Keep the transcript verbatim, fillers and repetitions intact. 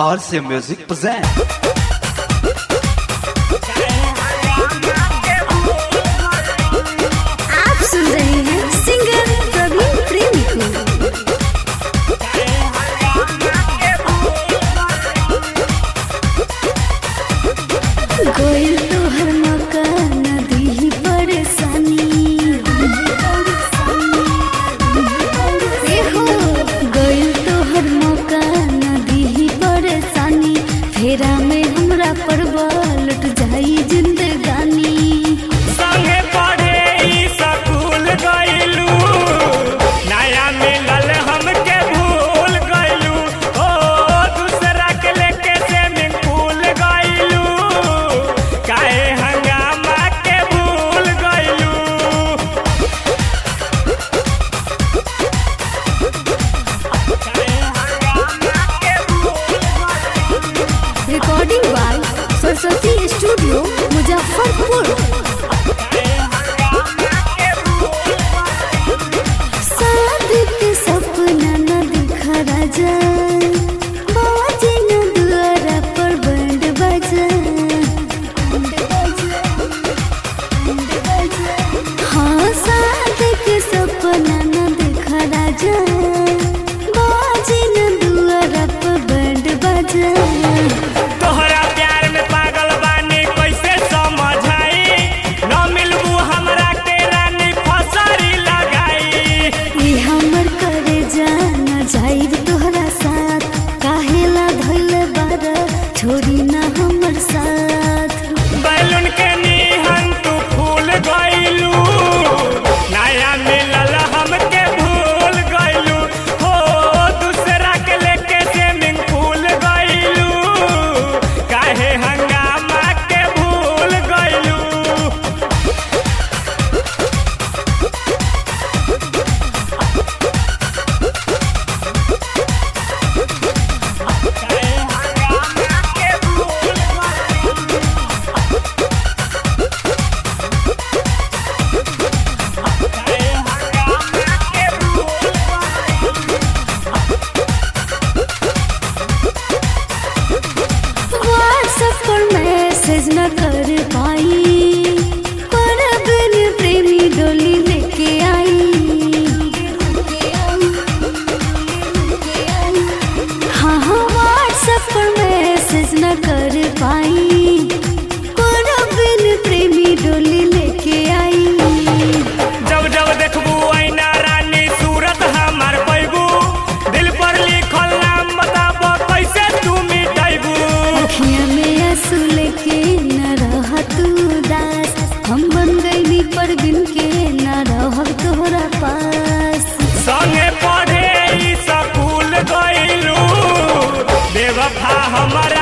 R C Music present. आप सुन रहे हैं सिंगर प्रवीण प्रेमी को। गोयल तो हर मौका नदी परेशानी हो, गोयल तो हर मौका नदी परेशानी, फेरा में हमरा परवा लुट जाई जिंदगानी। संगे पढ़े ई स्कूल गइलू, नया मिलल हमके भूल गइलू। ओ दूसरा के लेके स्विमिंग पूल गइलू, काहे हंगामा के भूल गइलू। Recording by Saraswati studio Muzaffarpur. शादी के सपना न दिखा राजा, बाजे न दुआरा पर बैंड बजा। हाँ शादी के सपना न दिखा राजा, बाजे न दुआरा पर बैंड बजा। तोहरा प्यार में पागल बानी कैसे समझाई, न मिलबू हमरा के रानी फसरी लगाई। ये हमर करे जाना जाइब तोहरा साथ, काहेला धइल बारा छोड़ी ना हमर साथ। बैलून के निहन तू फूल गइलू, नया मिलल हमके भूल गइलू। हो दूसरा के लेके स्विमिंग पूल गइलू, काहे हंगामा के भूल गइलू। व्हाट्सएप पर मैसेज न कर पाई, पर बिन प्रेमी डोली लेके आई। हाँ हाँ व्हाट्सएप पर मैसेज न कर पाई, पर बिन प्रेमी डोली लेके आई। जब जब देखबू ऐना रानी सूरत हमार पैबू, दिल पर लिखल नाम बताबो कैसे तू मिटाइबू। अखियाँ में आंसू लेके न रह तू उदास, हम बन गईली पर बिन के न रहब तोहरा पास। संगे पढ़े ई स्कूल गइलू, बेवफा हमरा